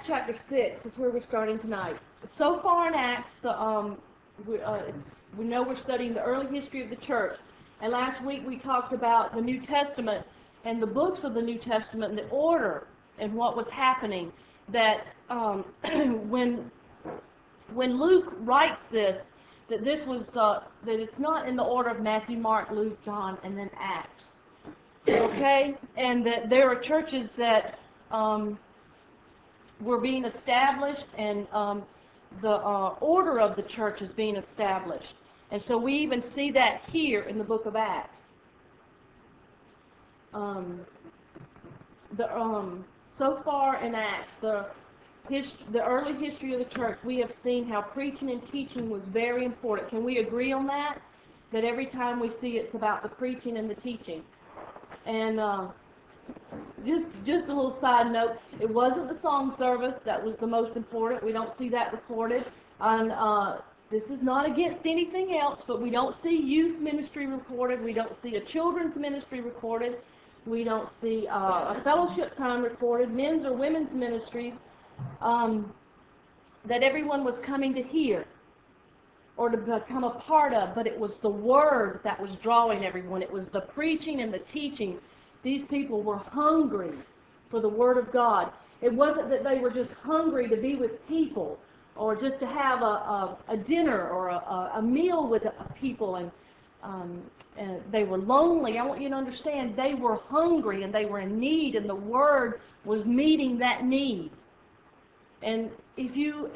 chapter 6 is where we're starting tonight. So far in Acts, we know we're studying the early history of the church. And last week we talked about the New Testament and the books of the New Testament and the order and what was happening. That when Luke writes this, that this was that it's not in the order of Matthew, Mark, Luke, John, and then Acts. Okay, and that there are churches that were being established, and the order of the church is being established. And so we even see that here in the book of Acts. So far in Acts, the early history of the church, we have seen how preaching and teaching was very important. Can we agree on that? That every time we see it's about the preaching and the teaching. And just a little side note, it wasn't the song service that was the most important. We don't see that recorded. And this is not against anything else, but we don't see youth ministry recorded. We don't see a children's ministry recorded. We don't see a fellowship time recorded, men's or women's ministries, that everyone was coming to hear or to become a part of, but it was the Word that was drawing everyone. It was the preaching and the teaching. These people were hungry for the Word of God. It wasn't that they were just hungry to be with people or just to have a dinner or a meal with people, and they were lonely. I want you to understand they were hungry and they were in need, and the Word was meeting that need. And if you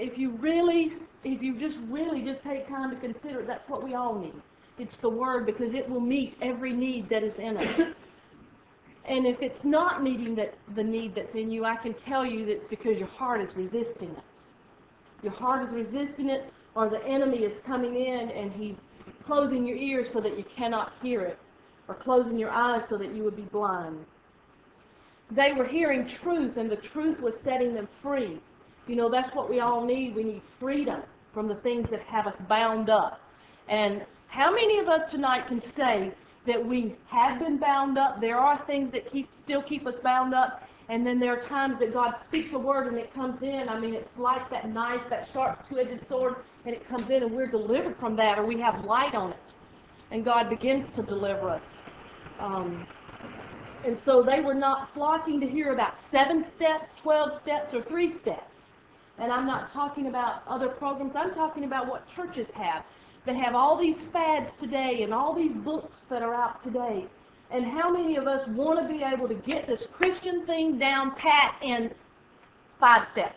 just take time to consider it, that's what we all need. It's the Word, because it will meet every need that is in us. And if it's not meeting the need that's in you, I can tell you that it's because your heart is resisting it. Your heart is resisting it, or the enemy is coming in and he's closing your ears so that you cannot hear it, or closing your eyes so that you would be blind. They were hearing truth, and the truth was setting them free. You know, that's what we all need. We need freedom from the things that have us bound up. And how many of us tonight can say that we have been bound up? There are things that still keep us bound up, and then there are times that God speaks a word and it comes in. I mean, it's like that knife, that sharp two-edged sword, and it comes in and we're delivered from that, or we have light on it, and God begins to deliver us. And so they were not flocking to hear about 7 steps, 12 steps, or 3 steps. And I'm not talking about other programs. I'm talking about what churches have. They have all these fads today and all these books that are out today. And how many of us want to be able to get this Christian thing down pat in 5 steps?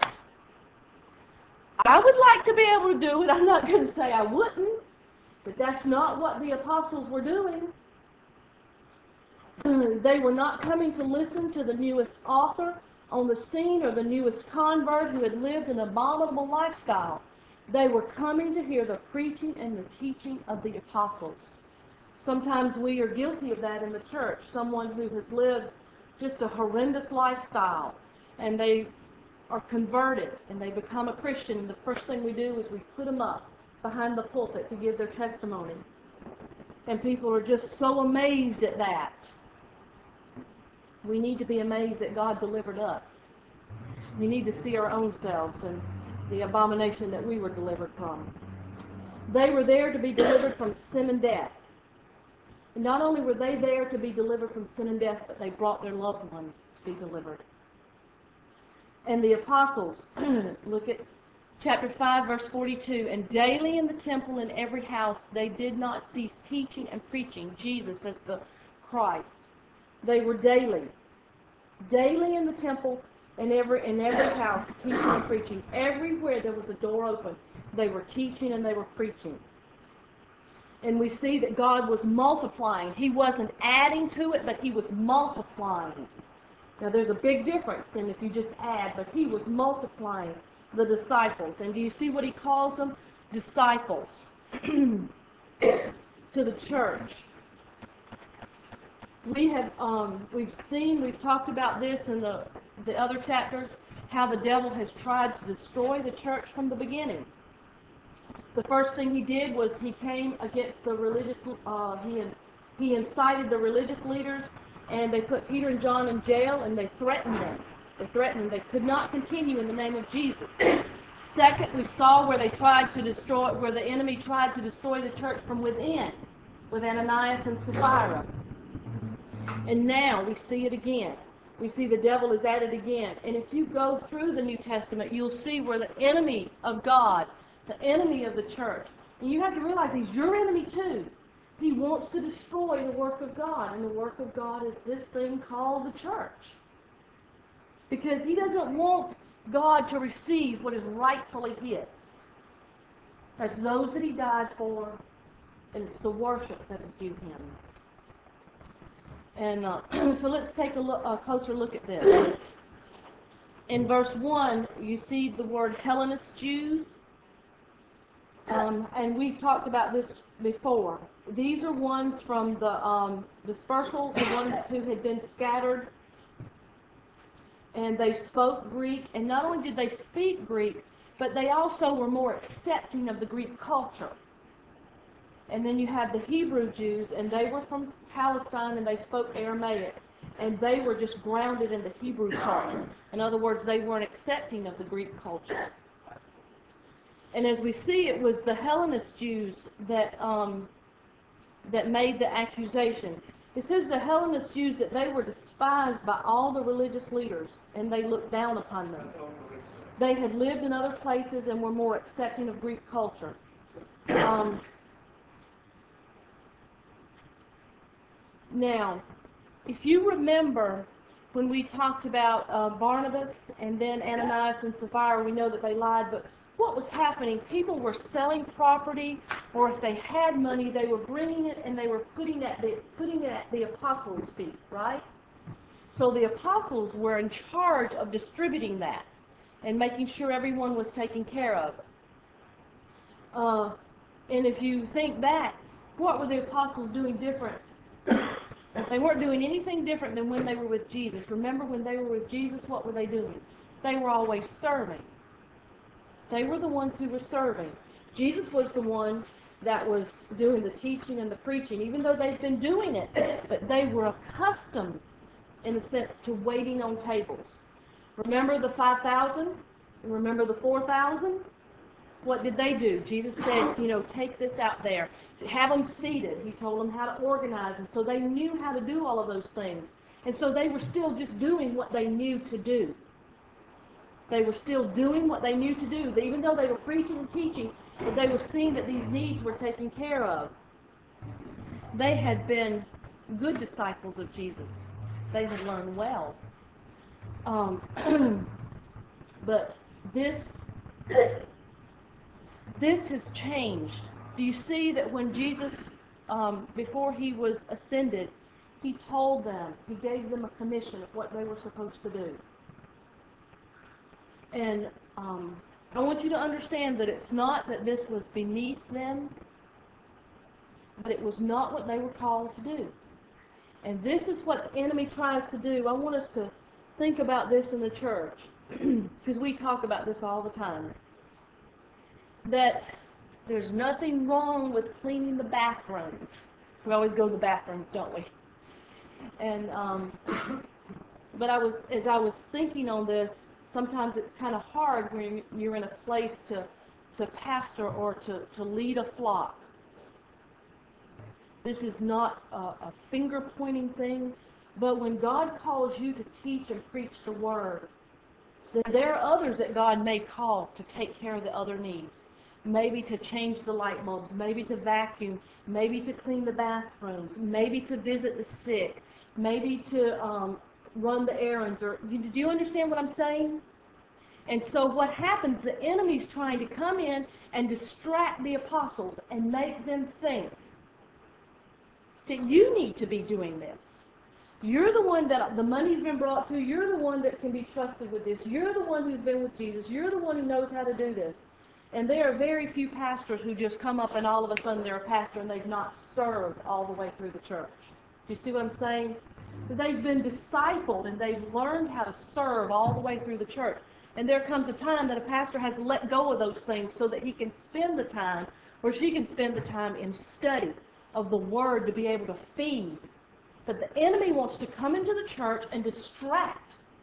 I would like to be able to do it. I'm not going to say I wouldn't, but that's not what the apostles were doing. They were not coming to listen to the newest author on the scene or the newest convert who had lived an abominable lifestyle. They were coming to hear the preaching and the teaching of the apostles. Sometimes we are guilty of that in the church. Someone who has lived just a horrendous lifestyle, and they are converted, and they become a Christian, and the first thing we do is we put them up behind the pulpit to give their testimony. And people are just so amazed at that. We need to be amazed that God delivered us. We need to see our own selves and the abomination that we were delivered from. They were there to be delivered from sin and death. And not only were they there to be delivered from sin and death, but they brought their loved ones to be delivered. And the apostles, look at chapter 5, verse 42, and daily in the temple in every house they did not cease teaching and preaching Jesus as the Christ. They were daily in the temple and in every house, teaching and preaching. Everywhere there was a door open, they were teaching and they were preaching. And we see that God was multiplying. He wasn't adding to it, but He was multiplying. Now there's a big difference than if you just add, but He was multiplying the disciples. And do you see what He calls them? Disciples. To the church. We've talked about this in the other chapters, how the devil has tried to destroy the church from the beginning. The first thing he did was he came against the religious, he incited the religious leaders, and they put Peter and John in jail, and they threatened them. They threatened them. They could not continue in the name of Jesus. Second, we saw where where the enemy tried to destroy the church from within, with Ananias and Sapphira. And now we see it again. We see the devil is at it again. And if you go through the New Testament, you'll see where the enemy of God, the enemy of the church, and you have to realize he's your enemy too. He wants to destroy the work of God, and the work of God is this thing called the church. Because he doesn't want God to receive what is rightfully his. That's those that he died for, and it's the worship that is due him. And so let's take a closer look at this. In verse 1, you see the word Hellenist Jews. And we've talked about this before. These are ones from the dispersal, the ones who had been scattered. And they spoke Greek. And not only did they speak Greek, but they also were more accepting of the Greek culture. And then you have the Hebrew Jews, and they were from Palestine, and they spoke Aramaic. And they were just grounded in the Hebrew culture. In other words, they weren't accepting of the Greek culture. And as we see, it was the Hellenist Jews that made the accusation. It says the Hellenist Jews that they were despised by all the religious leaders, and they looked down upon them. They had lived in other places and were more accepting of Greek culture. Now, if you remember when we talked about Barnabas and then Ananias and Sapphira, we know that they lied, but what was happening? People were selling property, or if they had money, they were bringing it and they were putting it at the apostles' feet, right? So the apostles were in charge of distributing that and making sure everyone was taken care of. And if you think back, what were the apostles doing different? They weren't doing anything different than when they were with Jesus. Remember, when they were with Jesus, what were they doing? They were always serving. They were the ones who were serving. Jesus was the one that was doing the teaching and the preaching, even though they'd been doing it. But they were accustomed, in a sense, to waiting on tables. Remember the 5,000? And remember the 4,000? What did they do? Jesus said, take this out there. Have them seated. He told them how to organize. And so they knew how to do all of those things. And so they were still just doing what they knew to do. They were still doing what they knew to do. Even though they were preaching and teaching, but they were seeing that these needs were taken care of. They had been good disciples of Jesus. They had learned well. But this has changed. Do you see that when Jesus, before he was ascended, he told them, he gave them a commission of what they were supposed to do. And I want you to understand that it's not that this was beneath them, but it was not what they were called to do. And this is what the enemy tries to do. I want us to think about this in the church, because we talk about this all the time. That there's nothing wrong with cleaning the bathrooms. We always go to the bathrooms, don't we? And but as I was thinking on this, sometimes it's kind of hard when you're in a place to pastor or to lead a flock. This is not a finger-pointing thing, but when God calls you to teach and preach the Word, then there are others that God may call to take care of the other needs. Maybe to change the light bulbs, maybe to vacuum, maybe to clean the bathrooms, maybe to visit the sick, maybe to run the errands. Do you understand what I'm saying? And so what happens, the enemy's trying to come in and distract the apostles and make them think that you need to be doing this. You're the one that the money's been brought to. You're the one that can be trusted with this. You're the one who's been with Jesus. You're the one who knows how to do this. And there are very few pastors who just come up and all of a sudden they're a pastor and they've not served all the way through the church. Do you see what I'm saying? They've been discipled and they've learned how to serve all the way through the church. And there comes a time that a pastor has to let go of those things so that he can spend the time, or she can spend the time in study of the Word to be able to feed. But the enemy wants to come into the church and distract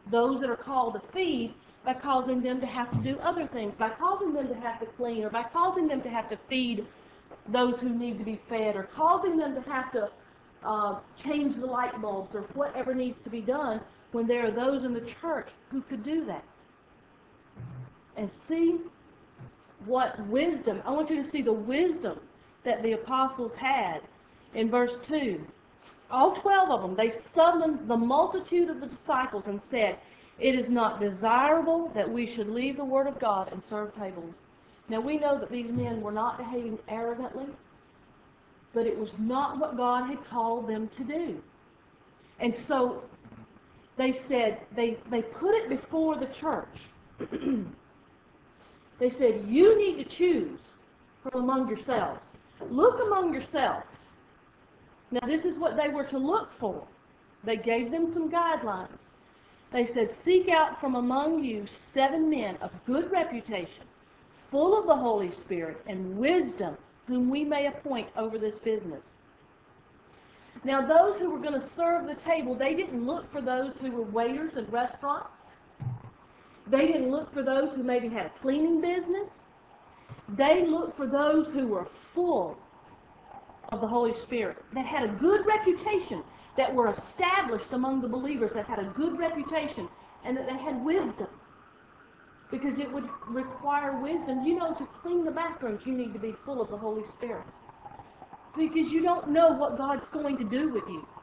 those that are called to feed by causing them to have to do other things, by causing them to have to clean, or by causing them to have to feed those who need to be fed, or causing them to have to change the light bulbs, or whatever needs to be done, when there are those in the church who could do that. And see what wisdom, I want you to see the wisdom that the apostles had in verse 2. All 12 of them, they summoned the multitude of the disciples and said, "It is not desirable that we should leave the word of God and serve tables." Now we know that these men were not behaving arrogantly, but it was not what God had called them to do. And so they said, they put it before the church. They said, you need to choose from among yourselves. Look among yourselves. Now this is what they were to look for. They gave them some guidelines. They said, seek out from among you 7 men of good reputation, full of the Holy Spirit and wisdom, whom we may appoint over this business. Now those who were going to serve the table, they didn't look for those who were waiters in restaurants. They didn't look for those who maybe had a cleaning business. They looked for those who were full of the Holy Spirit, that had a good reputation, that were established among the believers, that had a good reputation, and that they had wisdom. Because it would require wisdom. You know, to clean the bathrooms, you need to be full of the Holy Spirit. Because you don't know what God's going to do with you.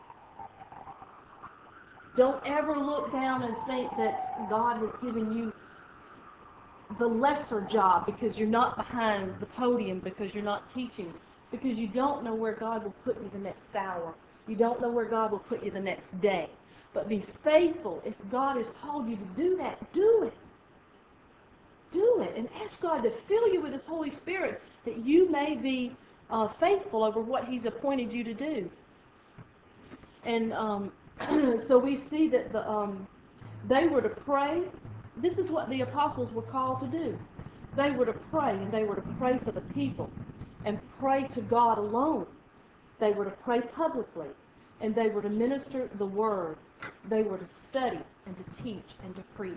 Don't ever look down and think that God has given you the lesser job because you're not behind the podium, because you're not teaching, because you don't know where God will put you the next hour. You don't know where God will put you the next day. But be faithful. If God has called you to do that, do it. Do it. And ask God to fill you with His Holy Spirit, that you may be faithful over what He's appointed you to do. And so we see that they were to pray. This is what the apostles were called to do. They were to pray, and they were to pray for the people, and pray to God alone. They were to pray publicly, and they were to minister the Word. They were to study and to teach and to preach.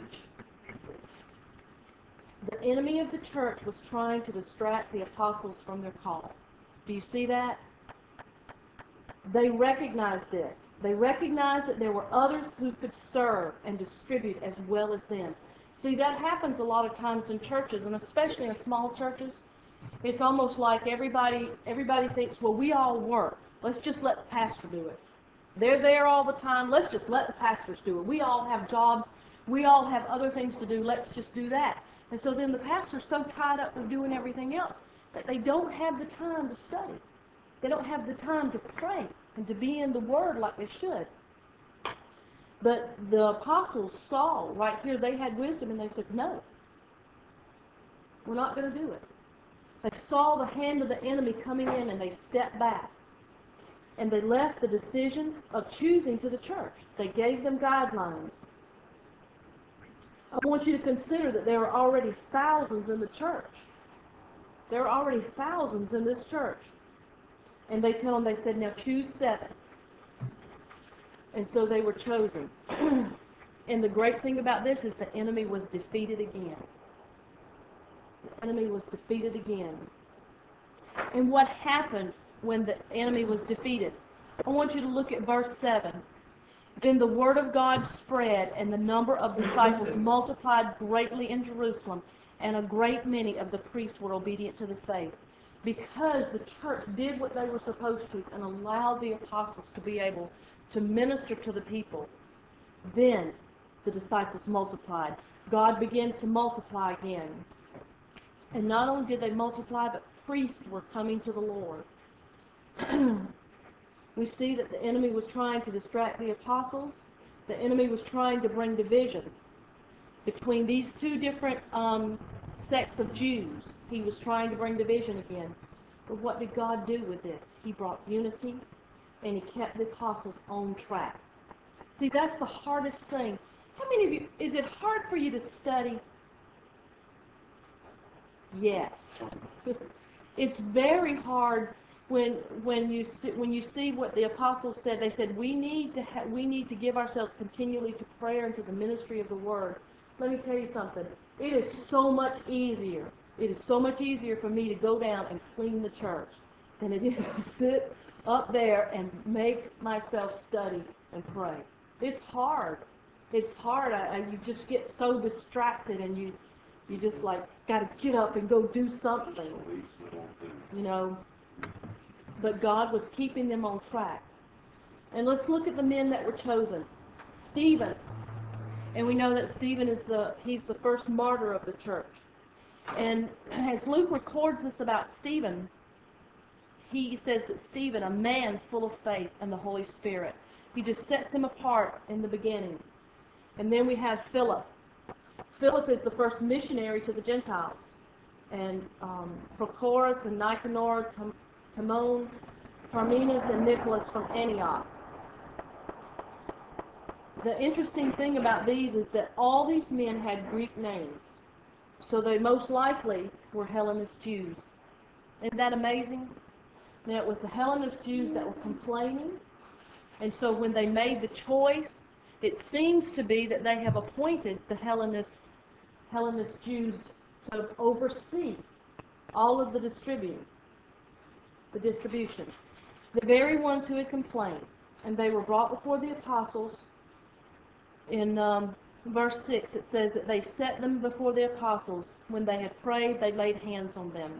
The enemy of the church was trying to distract the apostles from their call. Do you see that? They recognized this. They recognized that there were others who could serve and distribute as well as them. See, that happens a lot of times in churches, and especially in small churches. It's almost like everybody thinks, well, we all work. Let's just let the pastor do it. They're there all the time. Let's just let the pastors do it. We all have jobs. We all have other things to do. Let's just do that. And so then the pastor's so tied up with doing everything else that they don't have the time to study. They don't have the time to pray and to be in the Word like they should. But the apostles saw right here, they had wisdom, and they said, no, we're not going to do it. They saw the hand of the enemy coming in, and they stepped back. And they left the decision of choosing to the church. They gave them guidelines. I want you to consider that there are already thousands in the church. There are already thousands in this church. And they tell them, they said, now choose 7. And so they were chosen. And the great thing about this is the enemy was defeated again. The enemy was defeated again. And what happened when the enemy was defeated? I want you to look at verse 7. Then the word of God spread, and the number of disciples multiplied greatly in Jerusalem, and a great many of the priests were obedient to the faith. Because the church did what they were supposed to and allowed the apostles to be able to minister to the people, then the disciples multiplied. God began to multiply again. And not only did they multiply, but priests were coming to the Lord. We see that the enemy was trying to distract the apostles. The enemy was trying to bring division between these two different sects of Jews. He was trying to bring division again. But what did God do with this? He brought unity, and He kept the apostles on track. See, that's the hardest thing. How many of you, is it hard for you to study? Yes. It's very hard when you see what the apostles said, they said we need to give ourselves continually to prayer and to the ministry of the word. Let me tell you something. It is so much easier. It is so much easier for me to go down and clean the church than it is to sit up there and make myself study and pray. It's hard. It's hard. You just get so distracted, and you just like got to get up and go do something, you know. But God was keeping them on track. And let's look at the men that were chosen. Stephen. And we know that Stephen is he's the first martyr of the church. And as Luke records this about Stephen, he says that Stephen, a man full of faith and the Holy Spirit, he just sets him apart in the beginning. And then we have Philip. Philip is the first missionary to the Gentiles. And Prochorus and Nicanor, Timon, Parmenas, and Nicholas from Antioch. The interesting thing about these is that all these men had Greek names. So they most likely were Hellenist Jews. Isn't that amazing? Now it was the Hellenist Jews that were complaining. And so when they made the choice, it seems to be that they have appointed the Hellenist Jews to oversee all of the distribution. The very ones who had complained. And they were brought before the apostles. In verse 6, it says that they set them before the apostles. When they had prayed, they laid hands on them.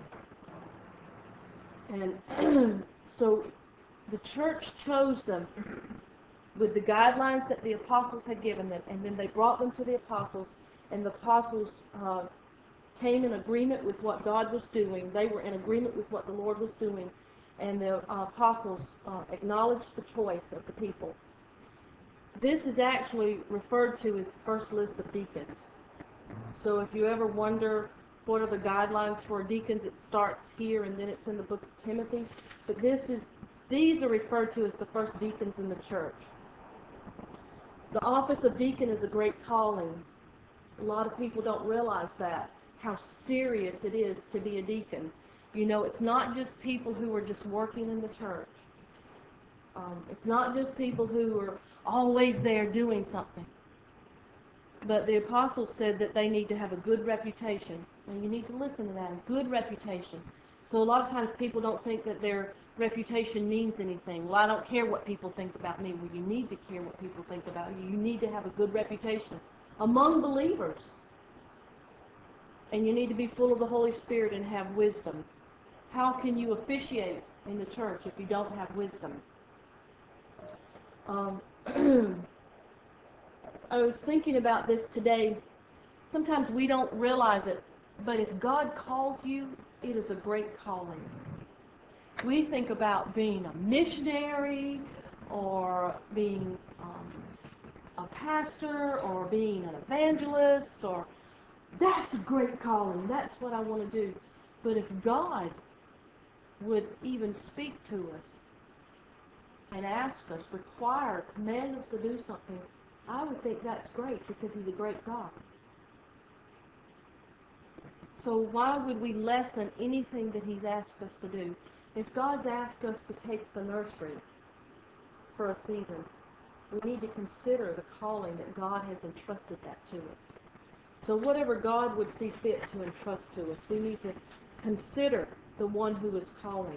And so the church chose them with the guidelines that the apostles had given them, and then they brought them to the apostles, and the apostles came in agreement with what God was doing. They were in agreement with what the Lord was doing, and the apostles acknowledged the choice of the people. This is actually referred to as the first list of deacons. So if you ever wonder what are the guidelines for deacons, it starts here and then it's in the book of Timothy. But these are referred to as the first deacons in the church. The office of deacon is a great calling. A lot of people don't realize that, how serious it is to be a deacon. You know, it's not just people who are just working in the church. It's not just people who are always there doing something. But the apostles said that they need to have a good reputation. And you need to listen to that, a good reputation. So a lot of times people don't think that their reputation means anything. Well, I don't care what people think about me. Well, you need to care what people think about you. You need to have a good reputation among believers. And you need to be full of the Holy Spirit and have wisdom. How can you officiate in the church if you don't have wisdom? I was thinking about this today. Sometimes we don't realize it, but if God calls you, it is a great calling. We think about being a missionary or being a pastor or being an evangelist, or that's a great calling. That's what I want to do. But if God would even speak to us and ask us, require, command us to do something, I would think that's great because He's a great God. So why would we lessen anything that He's asked us to do? If God's asked us to take the nursery for a season, we need to consider the calling that God has entrusted that to us. So whatever God would see fit to entrust to us, we need to consider the one who is calling.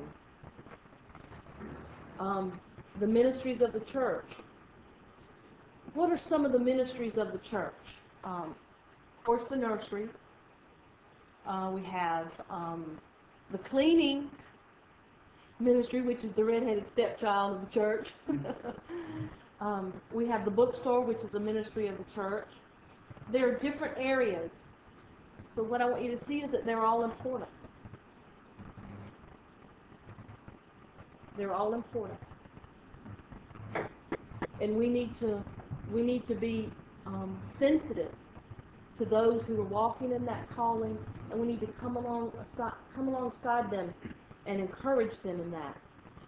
The ministries of the church. What are some of the ministries of the church? Of course, the nursery. We have the cleaning ministry, which is the redheaded stepchild of the church. We have the bookstore, which is the ministry of the church. There are different areas. But what I want you to see is that they're all important. They're all important. And we need to be sensitive to those who are walking in that calling, and we need to come alongside them and encourage them in that.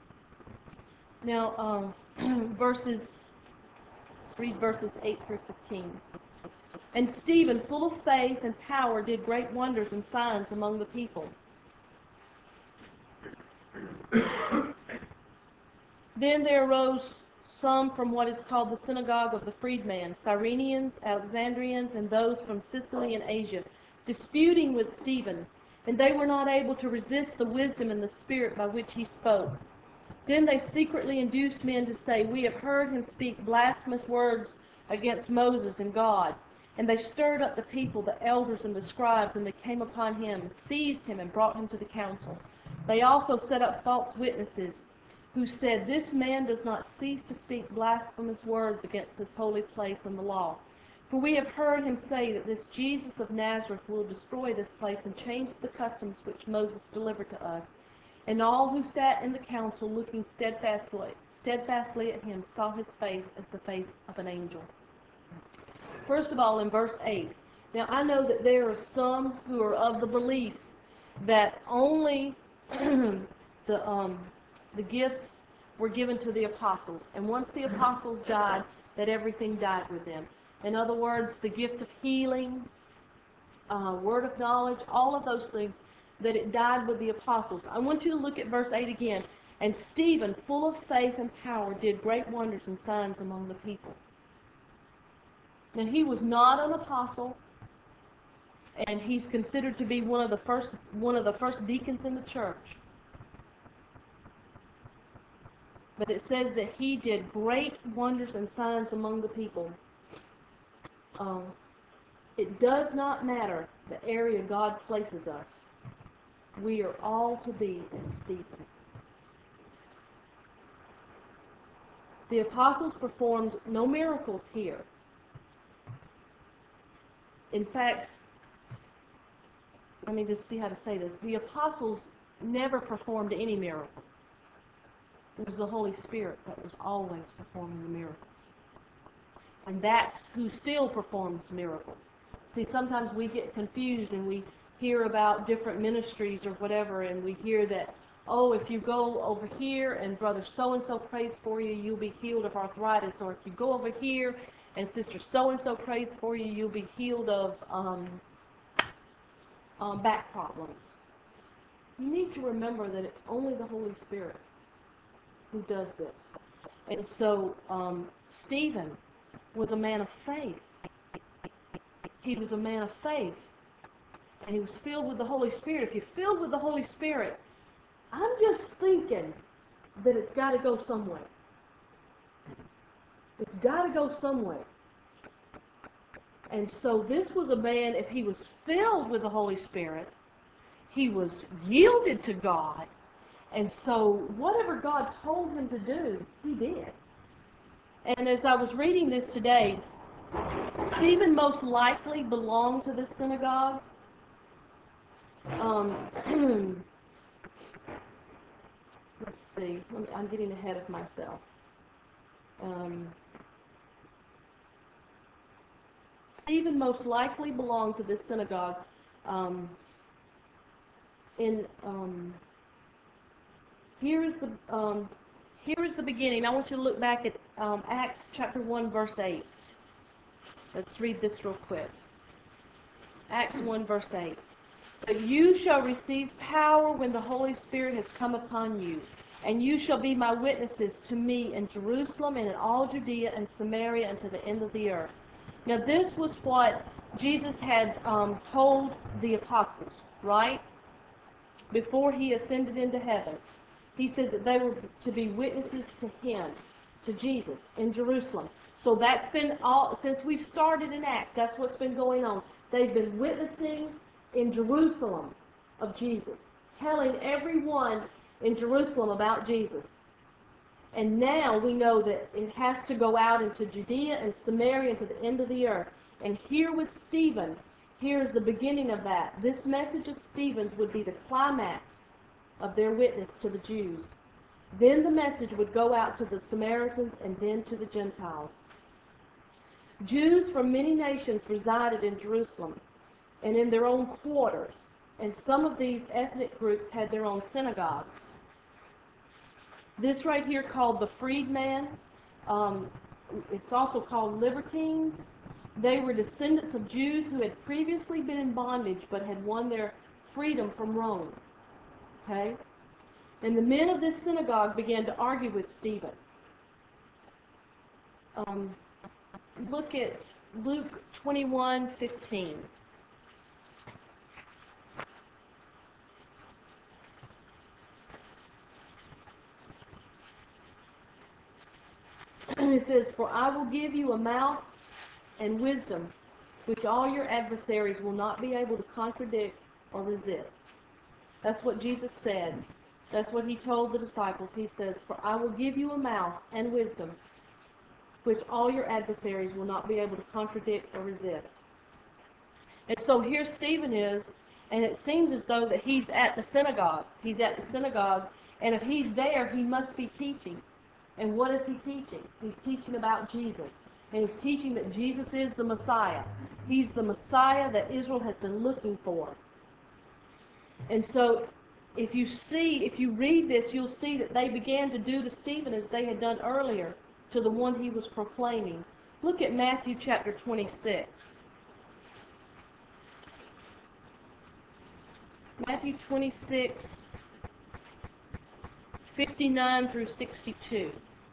Now, let's read verses 8 through 15. And Stephen, full of faith and power, did great wonders and signs among the people. Then there arose some from what is called the synagogue of the freedmen, Cyrenians, Alexandrians, and those from Sicily and Asia, disputing with Stephen, and they were not able to resist the wisdom and the spirit by which he spoke. Then they secretly induced men to say, "We have heard him speak blasphemous words against Moses and God." And they stirred up the people, the elders and the scribes, and they came upon him, seized him, and brought him to the council. They also set up false witnesses, who said, "This man does not cease to speak blasphemous words against this holy place and the law. For we have heard him say that this Jesus of Nazareth will destroy this place and change the customs which Moses delivered to us." And all who sat in the council, looking steadfastly at him, saw his face as the face of an angel. First of all, in verse 8, now I know that there are some who are of the belief that only the gifts were given to the apostles, and once the apostles died, that everything died with them. In other words, the gift of healing, word of knowledge, all of those things, that it died with the apostles. I want you to look at verse 8 again. And Stephen, full of faith and power, did great wonders and signs among the people. Now, he was not an apostle, and he's considered to be one of the first deacons in the church. But it says that he did great wonders and signs among the people. It does not matter the area God places us. We are all to be as Stephen. The apostles performed no miracles here. In fact, let me just see how to say this. The apostles never performed any miracles. It was the Holy Spirit that was always performing the miracles. And that's who still performs miracles. See, sometimes we get confused and we hear about different ministries or whatever, and we hear that, oh, if you go over here and Brother so-and-so prays for you, you'll be healed of arthritis. Or if you go over here and Sister so-and-so prays for you, you'll be healed of back problems. You need to remember that it's only the Holy Spirit who does this. And so Stephen was a man of faith. He was a man of faith. And he was filled with the Holy Spirit. If you're filled with the Holy Spirit, I'm just thinking that it's got to go somewhere. It's got to go somewhere. And so this was a man, if he was filled with the Holy Spirit, he was yielded to God. And so whatever God told him to do, he did. And as I was reading this today, Stephen most likely belonged to this synagogue. Let's see. I'm getting ahead of myself. Stephen most likely belonged to this synagogue. Here is the beginning. I want you to look back at Acts chapter 1, verse 8. Let's read this real quick. Acts 1, verse 8. "But you shall receive power when the Holy Spirit has come upon you, and you shall be my witnesses to me in Jerusalem and in all Judea and Samaria and to the end of the earth." Now this was what Jesus had told the apostles, right? Before he ascended into heaven. He said that they were to be witnesses to him, to Jesus, in Jerusalem. So that's been all, since we've started in Acts, that's what's been going on. They've been witnessing in Jerusalem of Jesus, telling everyone in Jerusalem about Jesus. And now we know that it has to go out into Judea and Samaria and to the end of the earth. And here with Stephen, here's the beginning of that. This message of Stephen's would be the climax of their witness to the Jews. Then the message would go out to the Samaritans and then to the Gentiles. Jews from many nations resided in Jerusalem and in their own quarters, and some of these ethnic groups had their own synagogues. This right here called the freedman, it's also called libertines. They were descendants of Jews who had previously been in bondage but had won their freedom from Rome. Okay? And the men of this synagogue began to argue with Stephen. Look at Luke 21:15. It says, "For I will give you a mouth and wisdom, which all your adversaries will not be able to contradict or resist." That's what Jesus said. That's what he told the disciples. He says, "For I will give you a mouth and wisdom, which all your adversaries will not be able to contradict or resist." And so here Stephen is, and it seems as though that he's at the synagogue. He's at the synagogue, and if he's there, he must be teaching. And what is he teaching? He's teaching about Jesus. And he's teaching that Jesus is the Messiah. He's the Messiah that Israel has been looking for. And so if you read this, you'll see that they began to do to Stephen as they had done earlier to the one he was proclaiming. Look at Matthew chapter 26. Matthew 26, 59 through 62.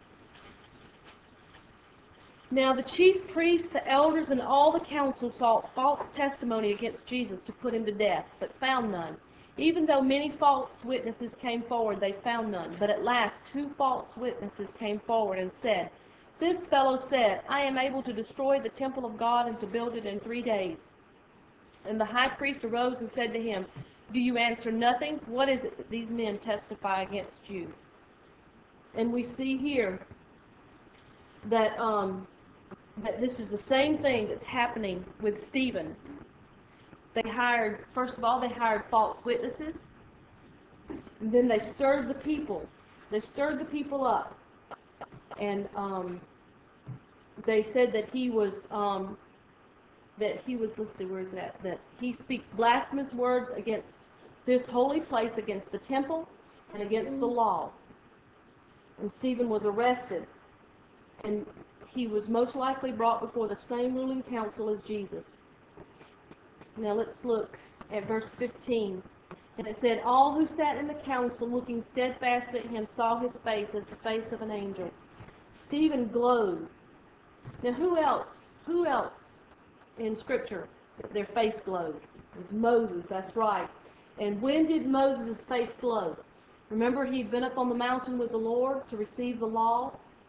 Now the chief priests, the elders, and all the council sought false testimony against Jesus to put him to death, but found none. Even though many false witnesses came forward, they found none. But at last 2 false witnesses came forward and said, "This fellow said, I am able to destroy the temple of God and to build it in 3 days." And the high priest arose and said to him, "Do you answer nothing? What is it that these men testify against you?" And we see here that that this is the same thing that's happening with Stephen. First of all, they hired false witnesses, and then they stirred the people. They stirred the people up, and they said that he was, let's see, where is that? That he speaks blasphemous words against this holy place, against the temple, and against the law. And Stephen was arrested, and he was most likely brought before the same ruling council as Jesus. Now let's look at verse 15. And it said, "All who sat in the council, looking steadfastly at him, saw his face as the face of an angel." Stephen glowed. Now who else in Scripture, their face glowed? It was Moses, that's right. And when did Moses' face glow? Remember, he'd been up on the mountain with the Lord to receive the law.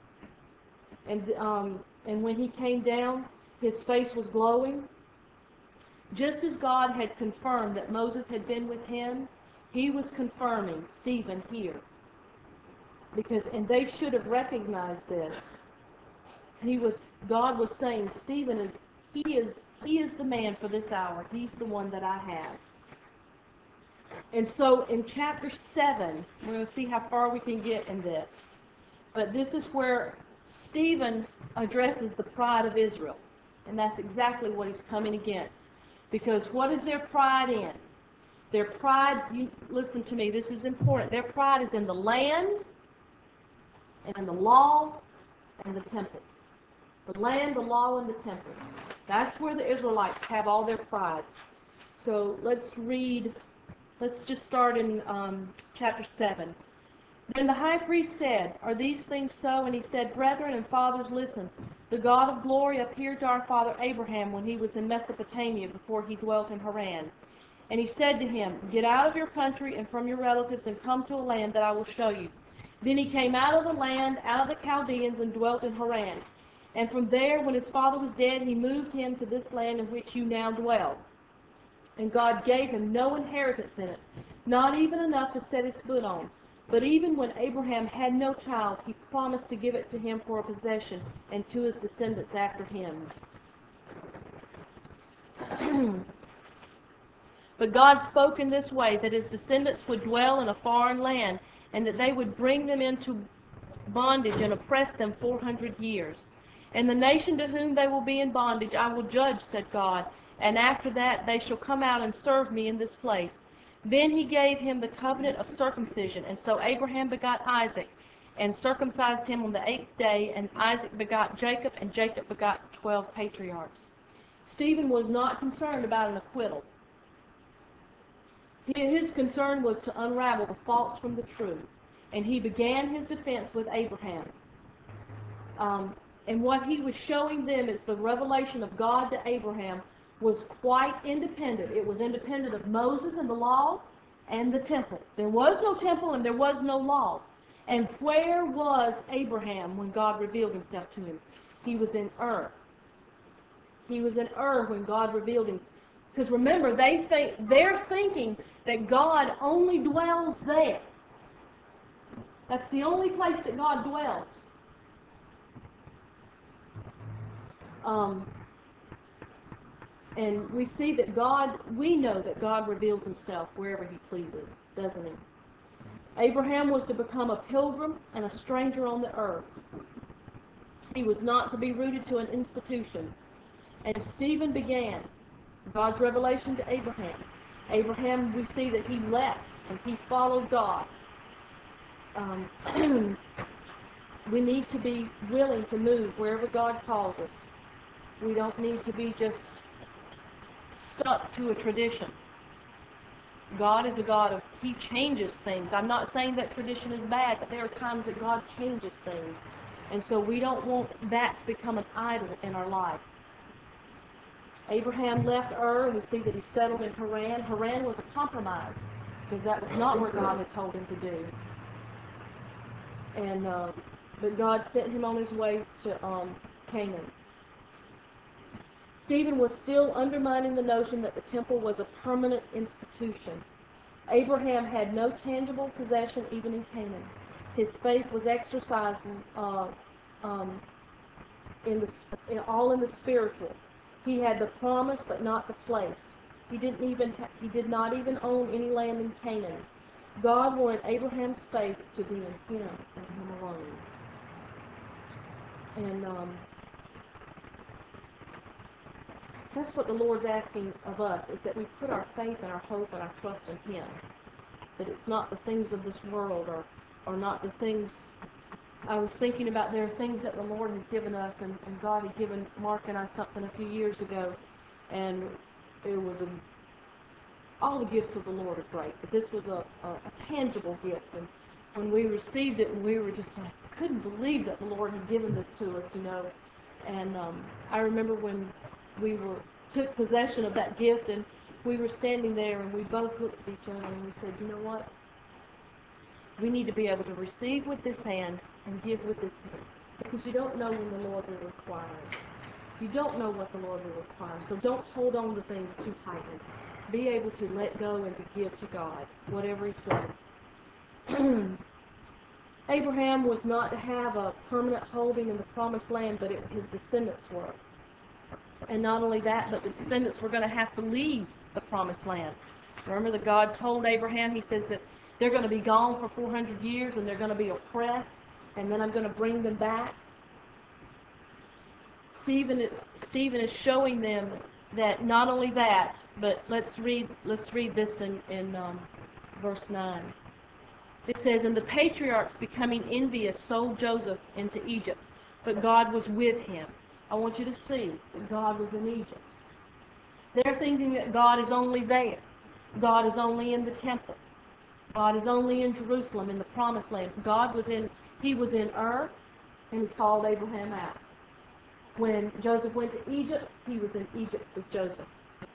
And when he came down, his face was glowing. Just as God had confirmed that Moses had been with him, he was confirming Stephen here. And they should have recognized this. God was saying, Stephen he is the man for this hour. He's the one that I have. And so in chapter 7, we're going to see how far we can get in this. But this is where Stephen addresses the pride of Israel. And that's exactly what he's coming against. Because what is their pride in? Their pride, listen to me, this is important. Their pride is in the land, and in the law, and the temple. The land, the law, and the temple. That's where the Israelites have all their pride. So let's just start in chapter 7. Then the high priest said, "Are these things so?" And he said, "Brethren and fathers, listen. The God of glory appeared to our father Abraham when he was in Mesopotamia before he dwelt in Haran. And he said to him, 'Get out of your country and from your relatives and come to a land that I will show you.' Then he came out of the land, out of the Chaldeans, and dwelt in Haran. And from there, when his father was dead, he moved him to this land in which you now dwell. And God gave him no inheritance in it, not even enough to set his foot on. But even when Abraham had no child, he promised to give it to him for a possession and to his descendants after him." But God spoke in this way, that his descendants would dwell in a foreign land, and that they would bring them into bondage and oppress them 400 years. "And the nation to whom they will be in bondage I will judge," said God, "and after that they shall come out and serve me in this place." Then he gave him the covenant of circumcision, and so Abraham begot Isaac, and circumcised him on the 8th day, and Isaac begot Jacob, and Jacob begot 12 patriarchs. Stephen was not concerned about an acquittal. His concern was to unravel the false from the true. And he began his defense with Abraham. And what he was showing them is the revelation of God to Abraham was quite independent. It was independent of Moses and the law and the temple. There was no temple and there was no law. And where was Abraham when God revealed himself to him? He was in Ur. He was in Ur when God revealed him. Because remember, they're thinking that God only dwells there. That's the only place that God dwells. And we see that we know that God reveals himself wherever he pleases, doesn't he? Abraham was to become a pilgrim and a stranger on the earth. He was not to be rooted to an institution. And Stephen began God's revelation to Abraham. Abraham, we see that he left and he followed God. We need to be willing to move wherever God calls us. We don't need to be just stuck to a tradition. God is a God of, he changes things. I'm not saying that tradition is bad, but there are times that God changes things. And so we don't want that to become an idol in our life. Abraham left Ur, and we see that he settled in Haran. Haran was a compromise, because that was not what God had told him to do. And but God sent him on his way to Canaan. Stephen was still undermining the notion that the temple was a permanent institution. Abraham had no tangible possession even in Canaan. His faith was exercised all in the spiritual. He had the promise, but not the place. He did not even own any land in Canaan. God wanted Abraham's faith to be in him and him alone. And that's what the Lord's asking of us, is that we put our faith and our hope and our trust in him. That it's not the things of this world or not the things. I was thinking about there are things that the Lord has given us, and God had given Mark and I something a few years ago, and it was all the gifts of the Lord are great, but this was a tangible gift, and when we received it, we were just like, couldn't believe that the Lord had given this to us, and I remember when we took possession of that gift, and we were standing there, and we both looked at each other, and we said, you know what? We need to be able to receive with this hand and give with this hand, because you don't know when the Lord will require it. You don't know what the Lord will require, so don't hold on to things too tightly. Be able to let go and to give to God, whatever he says. Abraham was not to have a permanent holding in the promised land, but his descendants were. And not only that, but the descendants were going to have to leave the promised land. Remember that God told Abraham, he says that they're going to be gone for 400 years and they're going to be oppressed, and then I'm going to bring them back. Stephen is showing them that not only that, but let's read this in verse 9. It says, and the patriarchs, becoming envious, sold Joseph into Egypt, but God was with him. I want you to see that God was in Egypt. They're thinking that God is only there. God is only in the temple. God is only in Jerusalem, in the promised land. He was in Ur, and he called Abraham out. When Joseph went to Egypt, he was in Egypt with Joseph,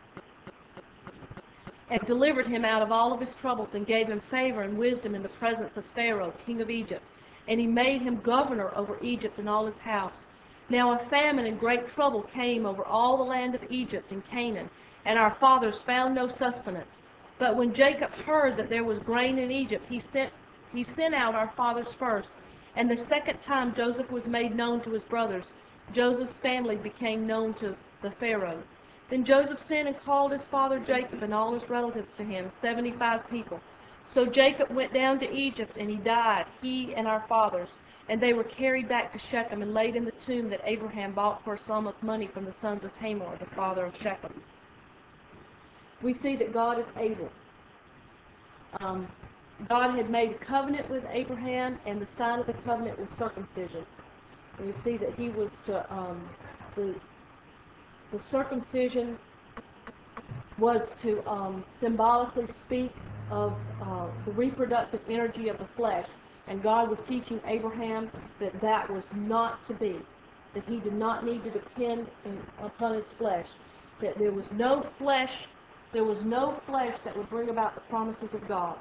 and delivered him out of all of his troubles, and gave him favor and wisdom in the presence of Pharaoh, king of Egypt. And he made him governor over Egypt and all his house. Now a famine and great trouble came over all the land of Egypt and Canaan, and our fathers found no sustenance. But when Jacob heard that there was grain in Egypt, he sent out our fathers first. And the second time Joseph was made known to his brothers, Joseph's family became known to the Pharaoh. Then Joseph sent and called his father Jacob and all his relatives to him, 75 people. So Jacob went down to Egypt, and he died, he and our fathers. And they were carried back to Shechem and laid in the tomb that Abraham bought for a sum of money from the sons of Hamor, the father of Shechem. We see that God is able. God had made a covenant with Abraham, and the sign of the covenant was circumcision. And we see that he was to, the circumcision was to symbolically speak of the reproductive energy of the flesh. And God was teaching Abraham that that was not to be, that he did not need to depend upon his flesh, that there was no flesh that would bring about the promises of God.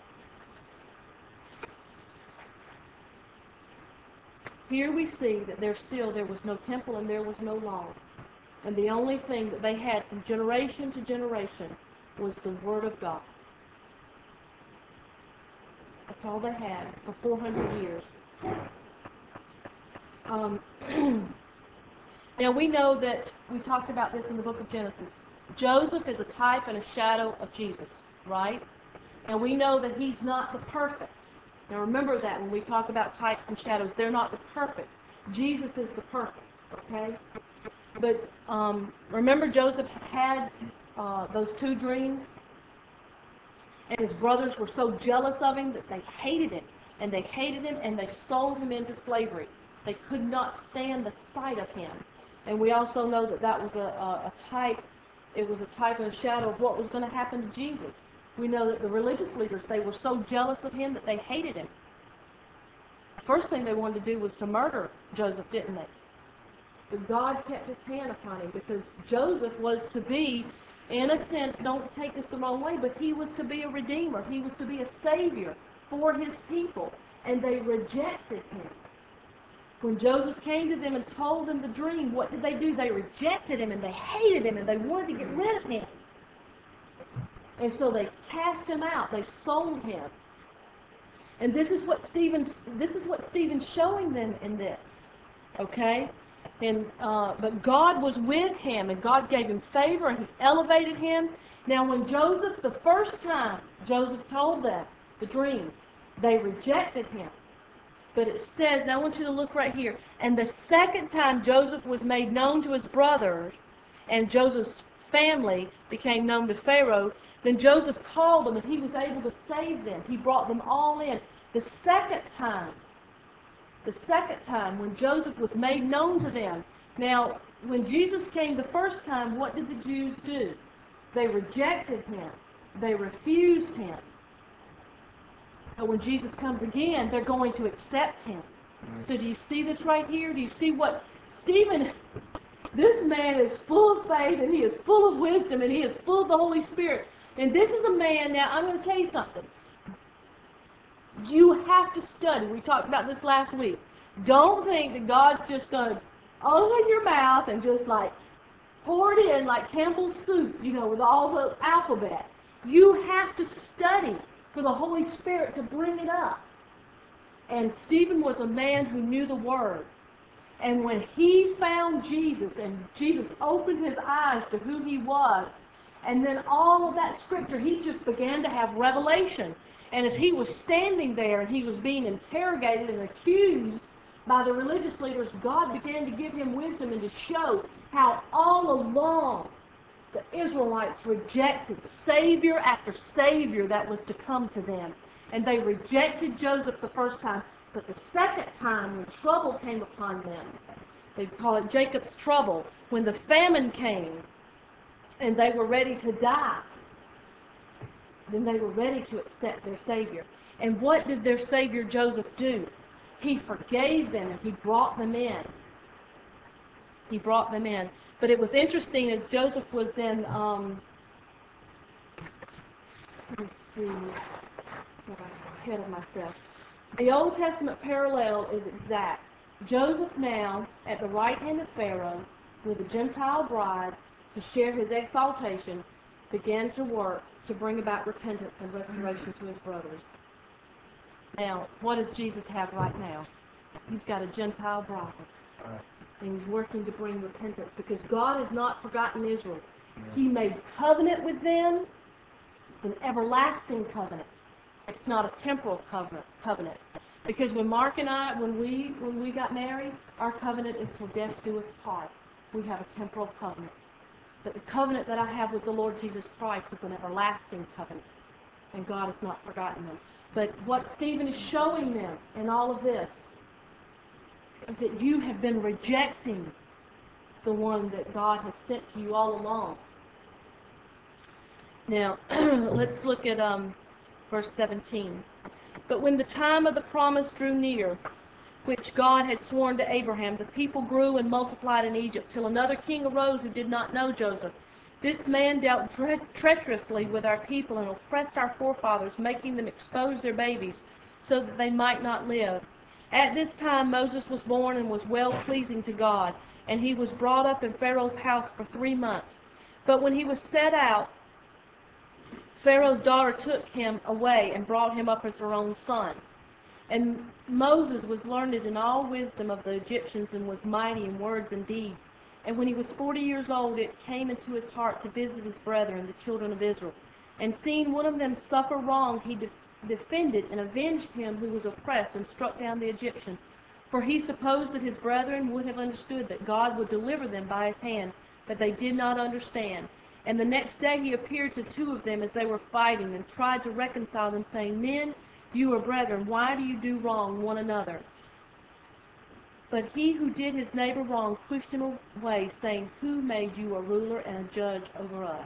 Here we see that there was no temple and there was no law. And the only thing that they had from generation to generation was the Word of God. That's all they had for 400 years. Now we know that, we talked about this in the book of Genesis, Joseph is a type and a shadow of Jesus, right? And we know that he's not the perfect. Now remember that when we talk about types and shadows, they're not the perfect. Jesus is the perfect, okay? But remember Joseph had those two dreams? And his brothers were so jealous of him that they hated him. And they hated him and they sold him into slavery. They could not stand the sight of him. And we also know that that was a type, it was a type and a shadow of what was going to happen to Jesus. We know that the religious leaders, they were so jealous of him that they hated him. The first thing they wanted to do was to murder Joseph, didn't they? But God kept his hand upon him because Joseph was to be, in a sense, don't take this the wrong way, but he was to be a redeemer. He was to be a savior for his people. And they rejected him. When Joseph came to them and told them the dream, what did they do? They rejected him and they hated him and they wanted to get rid of him. And so they cast him out. They sold him. And this is what Stephen's showing them in this. Okay? And but God was with him, and God gave him favor, and he elevated him. Now when Joseph, the first time Joseph told them the dream, they rejected him. But it says, now I want you to look right here, and the second time Joseph was made known to his brothers, and Joseph's family became known to Pharaoh, then Joseph called them, and he was able to save them. He brought them all in. The second time when Joseph was made known to them. Now, when Jesus came the first time, what did the Jews do? They rejected him. They refused him. But when Jesus comes again, they're going to accept him. So do you see this right here? Do you see what Stephen, this man is full of faith, and he is full of wisdom, and he is full of the Holy Spirit. And this is a man, now I'm going to tell you something. You have to study. We talked about this last week. Don't think that God's just going to open your mouth and just like pour it in like Campbell's soup, you know, with all the alphabet. You have to study for the Holy Spirit to bring it up. And Stephen was a man who knew the Word. And when he found Jesus, and Jesus opened his eyes to who he was, and then all of that scripture, he just began to have revelation. And as he was standing there and he was being interrogated and accused by the religious leaders, God began to give him wisdom and to show how all along the Israelites rejected Savior after Savior that was to come to them. And they rejected Joseph the first time, but the second time when trouble came upon them, they call it Jacob's trouble, when the famine came and they were ready to die, then they were ready to accept their Savior. And what did their Savior Joseph do? He forgave them and he brought them in. He brought them in. But it was interesting as Joseph was in, let me see, I'm ahead of myself. The Old Testament parallel is exact. Joseph now, at the right hand of Pharaoh, with a Gentile bride, to share his exaltation, began to work to bring about repentance and restoration to his brothers. Now, what does Jesus have right now? He's got a Gentile bride. And he's working to bring repentance because God has not forgotten Israel. He made covenant with them. It's an everlasting covenant. It's not a temporal covenant. Because when Mark and I, when we got married, our covenant is till death do us part. We have a temporal covenant. But the covenant that I have with the Lord Jesus Christ is an everlasting covenant. And God has not forgotten them. But what Stephen is showing them in all of this is that you have been rejecting the one that God has sent to you all along. Now, let's look at verse 17. But when the time of the promise drew near, which God had sworn to Abraham, the people grew and multiplied in Egypt, till another king arose who did not know Joseph. This man dealt treacherously with our people and oppressed our forefathers, making them expose their babies, so that they might not live. At this time Moses was born and was well-pleasing to God, and he was brought up in Pharaoh's house for 3 months. But when he was set out, Pharaoh's daughter took him away and brought him up as her own son. And Moses was learned in all wisdom of the Egyptians and was mighty in words and deeds. And when he was 40 years old, it came into his heart to visit his brethren, the children of Israel. And seeing one of them suffer wrong, he defended and avenged him who was oppressed and struck down the Egyptian. For he supposed that his brethren would have understood that God would deliver them by his hand, but they did not understand. And the next day he appeared to 2 of them as they were fighting, and tried to reconcile them, saying, Men, you are brethren, why do you do wrong one another? But he who did his neighbor wrong pushed him away, saying, Who made you a ruler and a judge over us?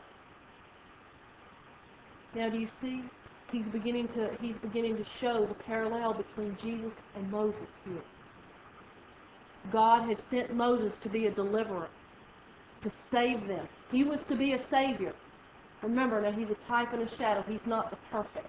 Now do you see? He's beginning to show the parallel between Jesus and Moses here. God had sent Moses to be a deliverer, to save them. He was to be a savior. Remember, now he's a type and a shadow. He's not the perfect.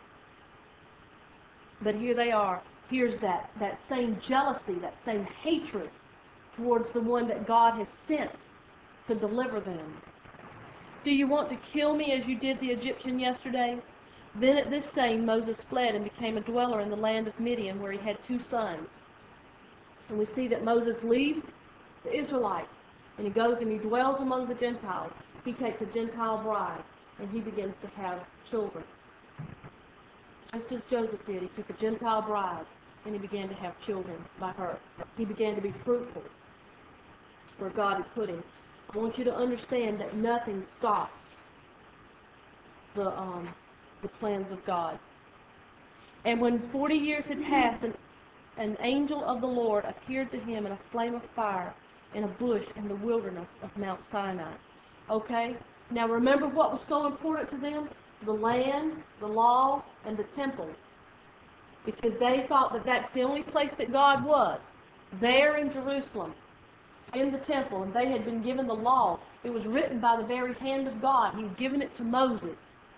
But here they are. Here's that same jealousy, that same hatred towards the one that God has sent to deliver them. Do you want to kill me as you did the Egyptian yesterday? Then at this saying Moses fled and became a dweller in the land of Midian, where he had 2 sons. And we see that Moses leaves the Israelites, and he goes and he dwells among the Gentiles. He takes a Gentile bride, and he begins to have children. Just as Joseph did, he took a Gentile bride, and he began to have children by her. He began to be fruitful where God had put him. I want you to understand that nothing stops the plans of God. And when 40 years had passed, an angel of the Lord appeared to him in a flame of fire in a bush in the wilderness of Mount Sinai. Okay? Now remember what was so important to them? The land, the law, and the temple. Because they thought that that's the only place that God was. There in Jerusalem, in the temple. And they had been given the law. It was written by the very hand of God. He had given it to Moses.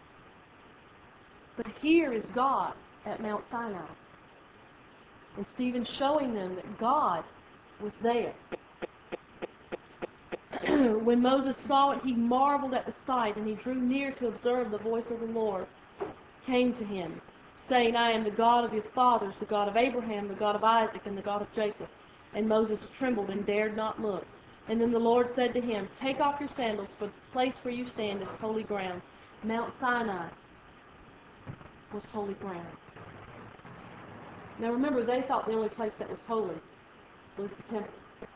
But here is God at Mount Sinai. And Stephen's showing them that God was there. When Moses saw it, he marveled at the sight, and he drew near to observe. The voice of the Lord came to him, saying, I am the God of your fathers, the God of Abraham, the God of Isaac, and the God of Jacob. And Moses trembled and dared not look. And then the Lord said to him, Take off your sandals, for the place where you stand is holy ground. Mount Sinai was holy ground. Now remember, they thought the only place that was holy was the temple.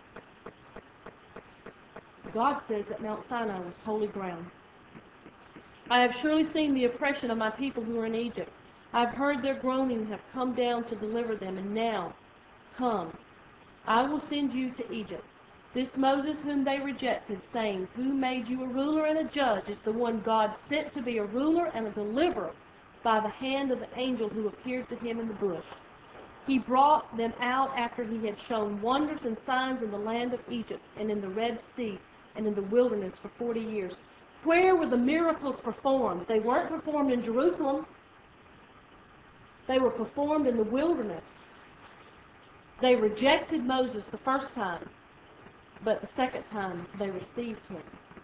God says that Mount Sinai was holy ground. I have surely seen the oppression of my people who are in Egypt. I have heard their groaning and have come down to deliver them. And now, come, I will send you to Egypt. This Moses whom they rejected, saying, Who made you a ruler and a judge, is the one God sent to be a ruler and a deliverer by the hand of the angel who appeared to him in the bush. He brought them out after he had shown wonders and signs in the land of Egypt and in the Red Sea and in the wilderness for 40 years. Where were the miracles performed? They weren't performed in Jerusalem. They were performed in the wilderness. They rejected Moses the first time, but the second time they received him.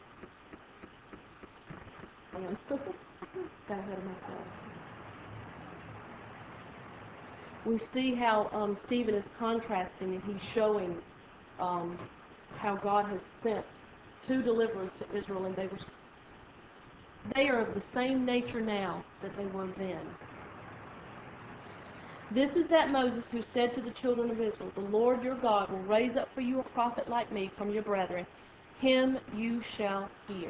Got ahead of myself. We see how Stephen is contrasting, and he's showing how God has sent 2 deliverers to Israel, and they are of the same nature now that they were then. This is that Moses who said to the children of Israel, The Lord your God will raise up for you a prophet like me from your brethren. Him you shall hear.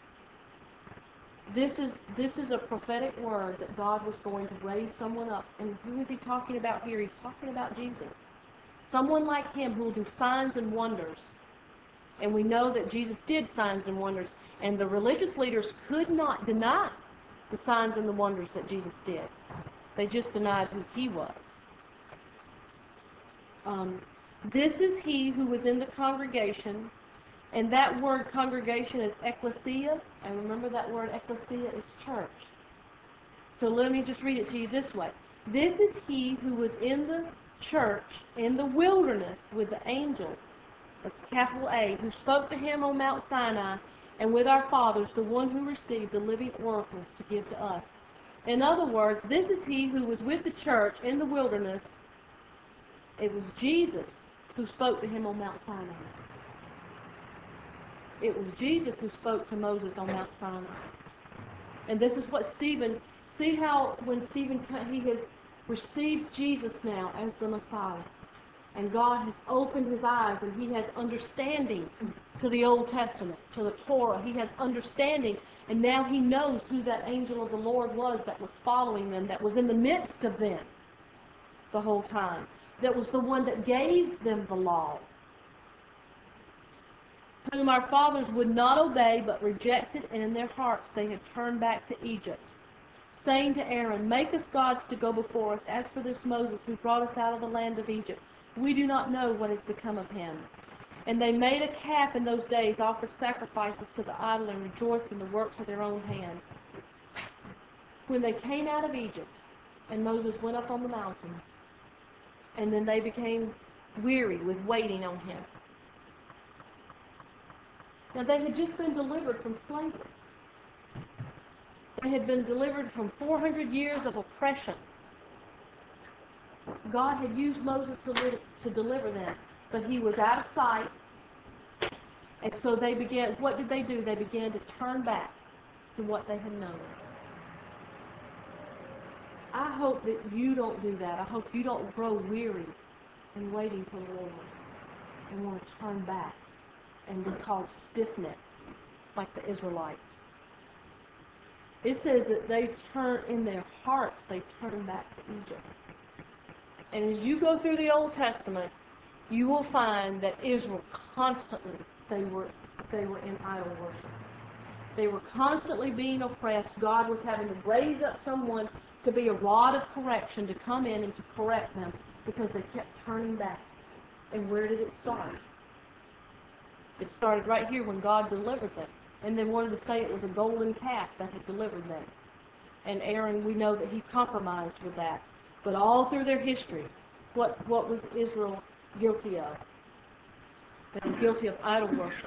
This is a prophetic word that God was going to raise someone up. And who is he talking about here? He's talking about Jesus. Someone like him who will do signs and wonders. And we know that Jesus did signs and wonders. And the religious leaders could not deny the signs and the wonders that Jesus did. They just denied who he was. This is he who was in the congregation, and that word congregation is ecclesia, and remember that word ecclesia is church. So let me just read it to you this way. This is he who was in the church in the wilderness with the angel, that's capital A, who spoke to him on Mount Sinai, and with our fathers, the one who received the living oracles to give to us. In other words, this is he who was with the church in the wilderness. It was Jesus who spoke to him on Mount Sinai. It was Jesus who spoke to Moses on Mount Sinai. And this is what Stephen, see how when Stephen, he has received Jesus now as the Messiah. And God has opened his eyes, and he has understanding to the Old Testament, to the Torah. He has understanding, and now he knows who that angel of the Lord was that was following them, that was in the midst of them the whole time, that was the one that gave them the law, whom our fathers would not obey, but rejected, and in their hearts they had turned back to Egypt, saying to Aaron, make us gods to go before us. As for this Moses who brought us out of the land of Egypt, we do not know what has become of him. And they made a calf in those days, offered sacrifices to the idol, and rejoiced in the works of their own hands. When they came out of Egypt, and Moses went up on the mountain, and then they became weary with waiting on him. Now they had just been delivered from slavery. They had been delivered from 400 years of oppression. God had used Moses to deliver them, but he was out of sight. And so they began, what did they do? They began to turn back to what they had known. I hope that you don't do that. I hope you don't grow weary in waiting for the Lord and want to turn back and be called stiff-necked like the Israelites. It says that they turn in their hearts, they turn back to Egypt. And as you go through the Old Testament, you will find that Israel constantly, they were in idol worship. They were constantly being oppressed. God was having to raise up someone to be a rod of correction, to come in and to correct them, because they kept turning back. And where did it start? It started right here when God delivered them. And they wanted to say it was a golden calf that had delivered them. And Aaron, we know that he compromised with that. But all through their history, what was Israel guilty of? They were guilty of idol worship.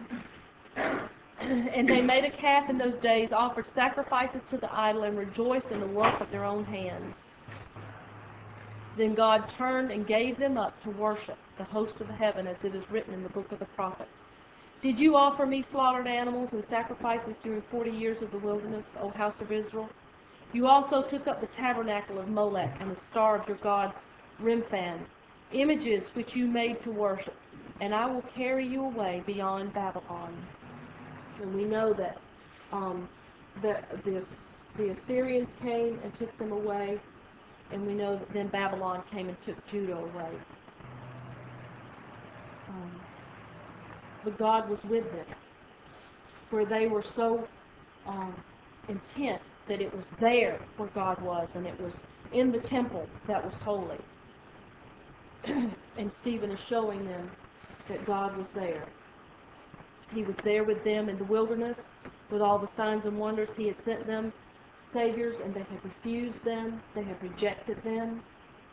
And they made a calf in those days, offered sacrifices to the idol, and rejoiced in the work of their own hands. Then God turned and gave them up to worship the host of heaven, as it is written in the book of the prophets. Did you offer me slaughtered animals and sacrifices during 40 years of the wilderness, O house of Israel? You also took up the tabernacle of Molech and the star of your god Remphan, images which you made to worship, and I will carry you away beyond Babylon. And we know that the Assyrians came and took them away, and we know that then Babylon came and took Judah away. But God was with them, where they were so intent that it was there where God was, and it was in the temple that was holy. And Stephen is showing them that God was there. He was there with them in the wilderness with all the signs and wonders. He had sent them saviors, and they had refused them. They had rejected them.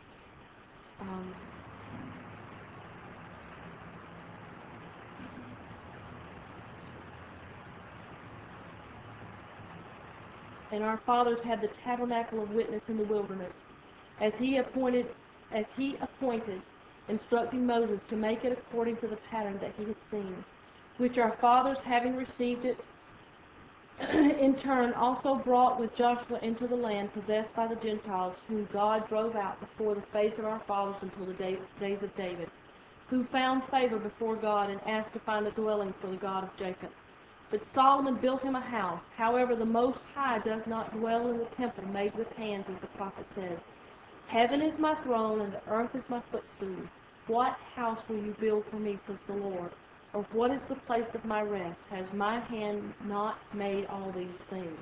And our fathers had the tabernacle of witness in the wilderness, as he appointed, instructing Moses to make it according to the pattern that he had seen, which our fathers, having received it in turn, also brought with Joshua into the land possessed by the Gentiles, whom God drove out before the face of our fathers until the days of David, who found favor before God and asked to find a dwelling for the God of Jacob. But Solomon built him a house. However, the Most High does not dwell in the temple made with hands, as the prophet says. Heaven is my throne, and the earth is my footstool. What house will you build for me, says the Lord? Or what is the place of my rest? Has my hand not made all these things?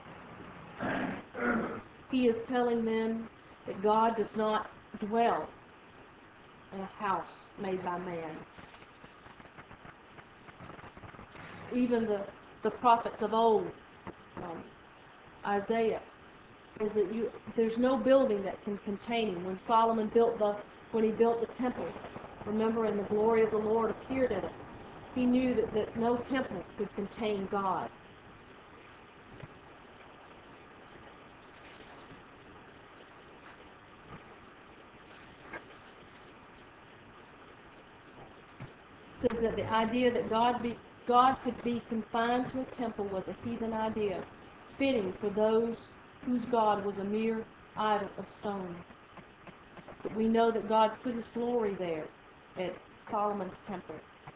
He is telling them that God does not dwell in a house made by man. Even the prophets of old, Isaiah, is that there's no building that can contain him. When when he built the temple, remember, and the glory of the Lord appeared in it, he knew that no temple could contain God. Says that the idea that God could be confined to a temple was a heathen idea, fitting for those whose God was a mere idol of stone. But we know that God put his glory there at Solomon's temple.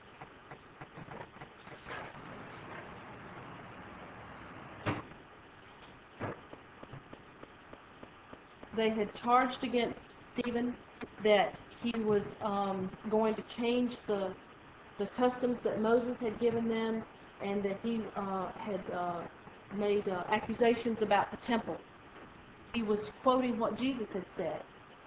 They had charged against Stephen that he was going to change the customs that Moses had given them, and that he had made accusations about the temple. He was quoting what Jesus had said.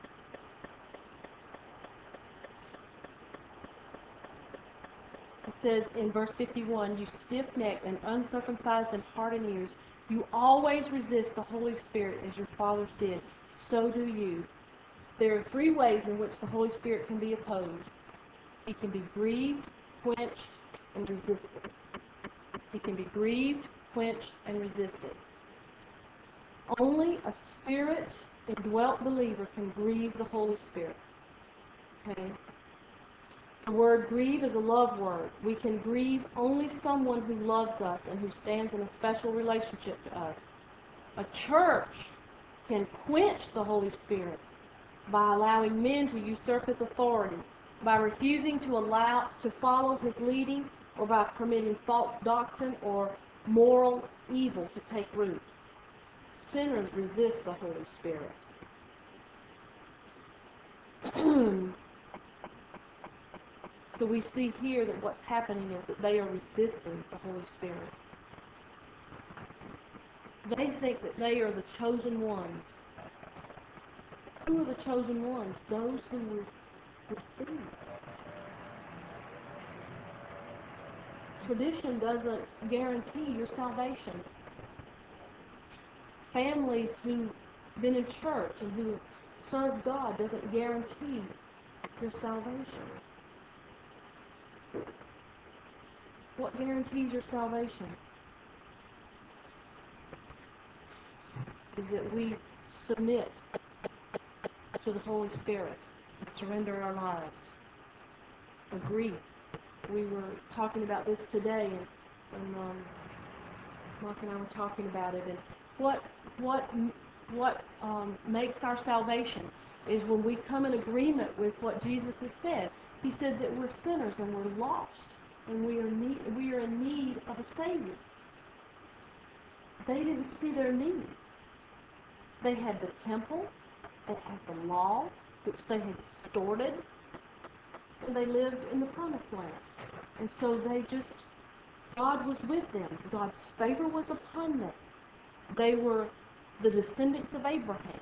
It says in verse 51, "You stiff-necked and uncircumcised in heart and ears, you always resist the Holy Spirit as your fathers did. So do you." There are three ways in which the Holy Spirit can be opposed. He can be grieved, quenched, and resisted. He can be grieved, quenched, and resisted. Only a Spirit-indwelt believer can grieve the Holy Spirit. Okay? The word grieve is a love word. We can grieve only someone who loves us and who stands in a special relationship to us. A church can quench the Holy Spirit by allowing men to usurp his authority, by refusing to follow his leading, or by permitting false doctrine or moral evil to take root. Sinners resist the Holy Spirit. So we see here that what's happening is that they are resisting the Holy Spirit. They think that they are the chosen ones. Who are the chosen ones? Those who will receive. Tradition doesn't guarantee your salvation. Families who've been in church and who serve God doesn't guarantee your salvation. What guarantees your salvation? Is that we submit to the Holy Spirit and surrender our lives. Agree. We were talking about this today, and Mark and I were talking about it. And what makes our salvation is when we come in agreement with what Jesus has said. He said that we're sinners and we're lost, and we are in need of a Savior. They didn't see their need. They had the temple, they had the law, which they had distorted, and they lived in the promised land. And so God was with them. God's favor was upon them. They were the descendants of Abraham.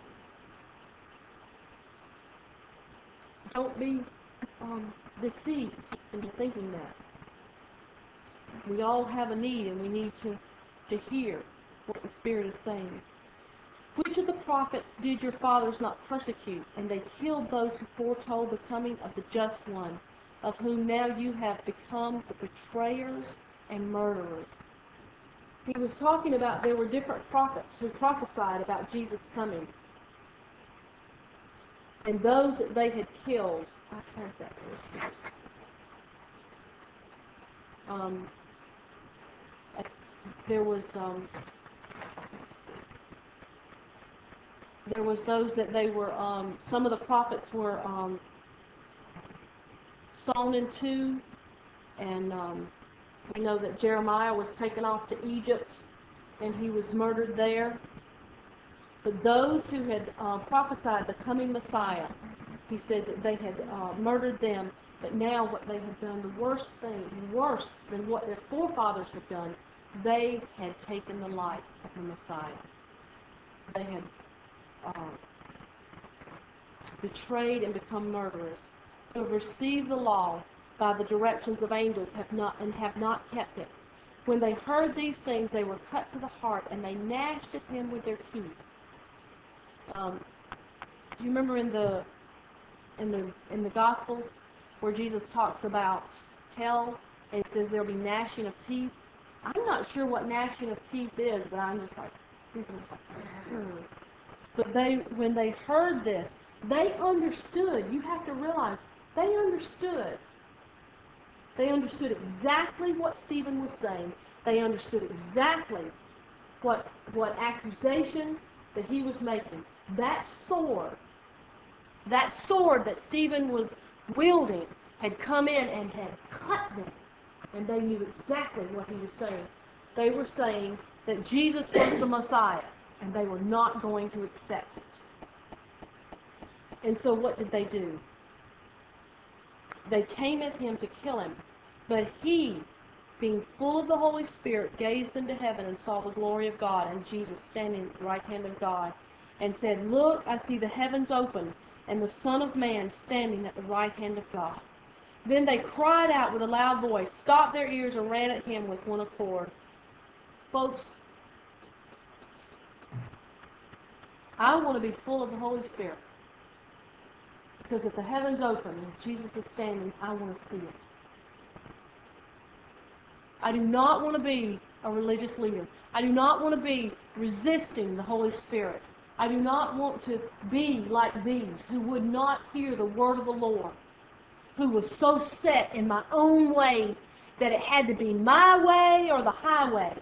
Don't be deceived into thinking that. We all have a need, and we need to hear what the Spirit is saying. Which of the prophets did your fathers not persecute? And they killed those who foretold the coming of the just one, of whom now you have become the betrayers and murderers. He was talking about there were different prophets who prophesied about Jesus' coming. And those that they had killed, I had that list. There was those that they were, some of the prophets were sawn in two, and we know that Jeremiah was taken off to Egypt, and he was murdered there. But those who had prophesied the coming Messiah, he said that they had murdered them But now what they had done, the worst thing, worse than what their forefathers had done, they had taken the life of the Messiah. They had betrayed and become murderers, who have received the law by the directions of angels have not kept it. When they heard these things, they were cut to the heart, and they gnashed at him with their teeth. Do you remember in the Gospels where Jesus talks about hell and it says there'll be gnashing of teeth? I'm not sure what gnashing of teeth is, but I'm just like, But when they heard this, they understood. You have to realize, they understood. They understood exactly what Stephen was saying. They understood exactly what accusation that he was making. That sword that Stephen was wielding had come in and had cut them. And they knew exactly what he was saying. They were saying that Jesus was the Messiah, and they were not going to accept it. And so what did they do? They came at him to kill him. But he, being full of the Holy Spirit, gazed into heaven and saw the glory of God and Jesus standing at the right hand of God, and said, "Look, I see the heavens open, and the Son of Man standing at the right hand of God." Then they cried out with a loud voice, stopped their ears, and ran at him with one accord. Folks, I want to be full of the Holy Spirit. Because if the heavens open and Jesus is standing, I want to see it. I do not want to be a religious leader. I do not want to be resisting the Holy Spirit. I do not want to be like these who would not hear the word of the Lord, who was so set in my own way that it had to be my way or the highway.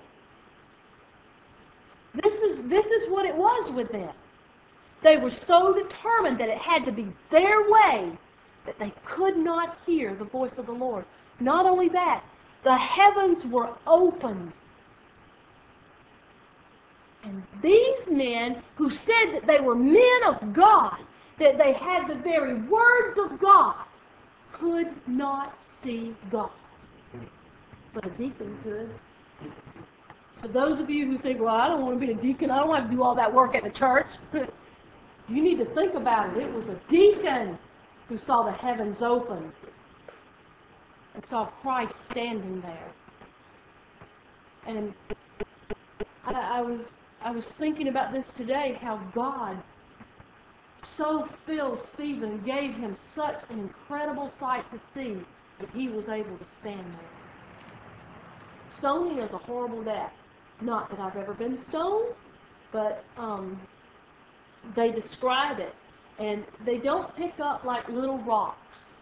This is what it was with them. They were so determined that it had to be their way that they could not hear the voice of the Lord. Not only that, the heavens were opened. And these men who said that they were men of God, that they had the very words of God, could not see God. But a deacon could. So those of you who think, well, I don't want to be a deacon, I don't want to do all that work at the church, you need to think about it. It was a deacon who saw the heavens open and saw Christ standing there. And I was thinking about this today, how God so filled Stephen, gave him such an incredible sight to see that he was able to stand there. Stoning is a horrible death. Not that I've ever been stoned, but they describe it. And they don't pick up like little rocks.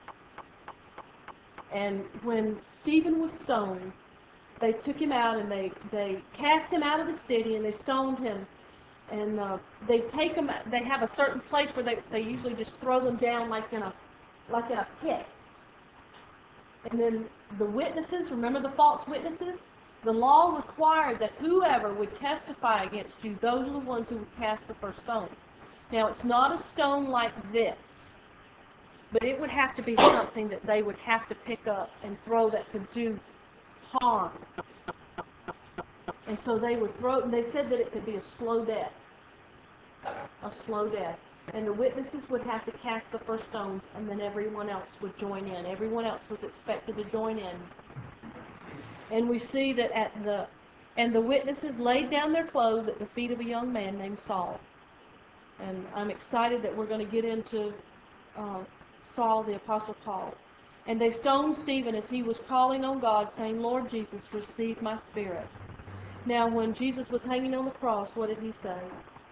And when Stephen was stoned, they took him out and they cast him out of the city and they stoned him. And they take them. They have a certain place where they usually just throw them down like in a pit. And then the witnesses, remember the false witnesses? The law required that whoever would testify against you, those are the ones who would cast the first stone. Now it's not a stone like this, but it would have to be something that they would have to pick up and throw that could do harm. And so they would throw it, and they said that it could be a slow death. A slow death. And the witnesses would have to cast the first stones, and then everyone else would join in. Everyone else was expected to join in. And we see that the witnesses laid down their clothes at the feet of a young man named Saul. And I'm excited that we're going to get into Saul, the Apostle Paul. And they stoned Stephen as he was calling on God, saying, "Lord Jesus, receive my spirit." Now, when Jesus was hanging on the cross, what did he say?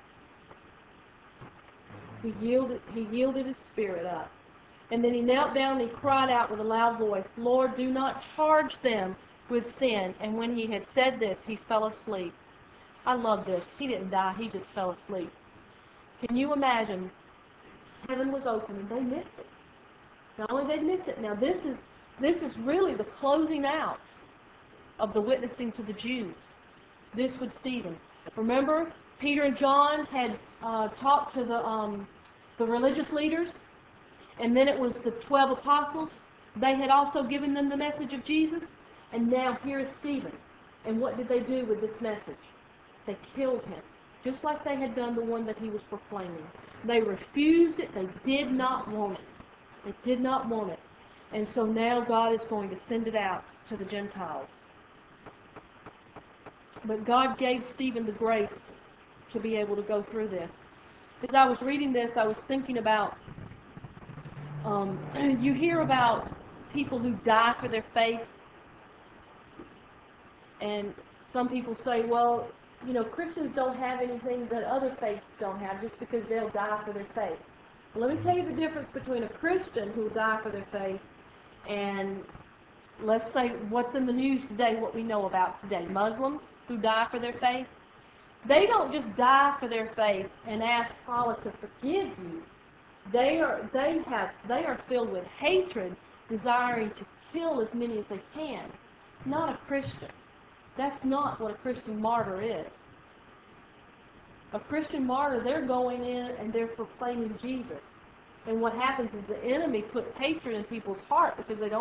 He yielded his spirit up. And then he knelt down and he cried out with a loud voice, "Lord, do not charge them with sin." And when he had said this, he fell asleep. I love this. He didn't die. He just fell asleep. Can you imagine? Heaven was open and they missed it. Not only did they miss it, now this is really the closing out of the witnessing to the Jews. This was Stephen. Remember, Peter and John had talked to the religious leaders, and then it was the 12 apostles. They had also given them the message of Jesus, and now here is Stephen. And what did they do with this message? They killed him, just like they had done the one that he was proclaiming. They refused it. They did not want it. They did not want it. And so now God is going to send it out to the Gentiles. But God gave Stephen the grace to be able to go through this. As I was reading this, I was thinking about, you hear about people who die for their faith, and some people say, well, you know, Christians don't have anything that other faiths don't have just because they'll die for their faith. Well, let me tell you the difference between a Christian who will die for their faith and, let's say, what's in the news today, what we know about today. Muslims who die for their faith, they don't just die for their faith and ask Allah to forgive you. They are filled with hatred, desiring to kill as many as they can. Not a Christian. That's not what a Christian martyr is. A Christian martyr, they're going in and they're proclaiming Jesus. And what happens is the enemy puts hatred in people's heart because the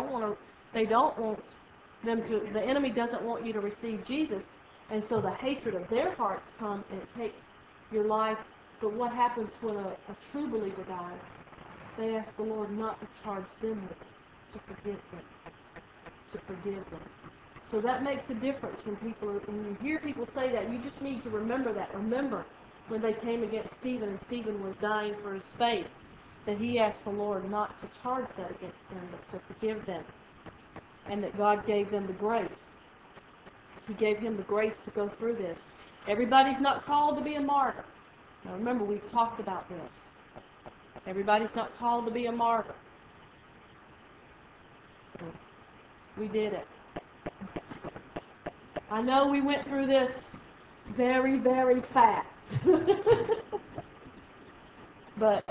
enemy doesn't want you to receive Jesus. And so the hatred of their hearts comes and it takes your life. But what happens when a true believer dies? They ask the Lord not to charge them with it, to forgive them. To forgive them. So that makes a difference when you hear people say that, you just need to remember that. Remember when they came against Stephen and Stephen was dying for his faith, that he asked the Lord not to charge that against them, but to forgive them. And that God gave them the grace. He gave him the grace to go through this. Everybody's not called to be a martyr. Now remember, we've talked about this. Everybody's not called to be a martyr. We did it. I know we went through this very, very fast. But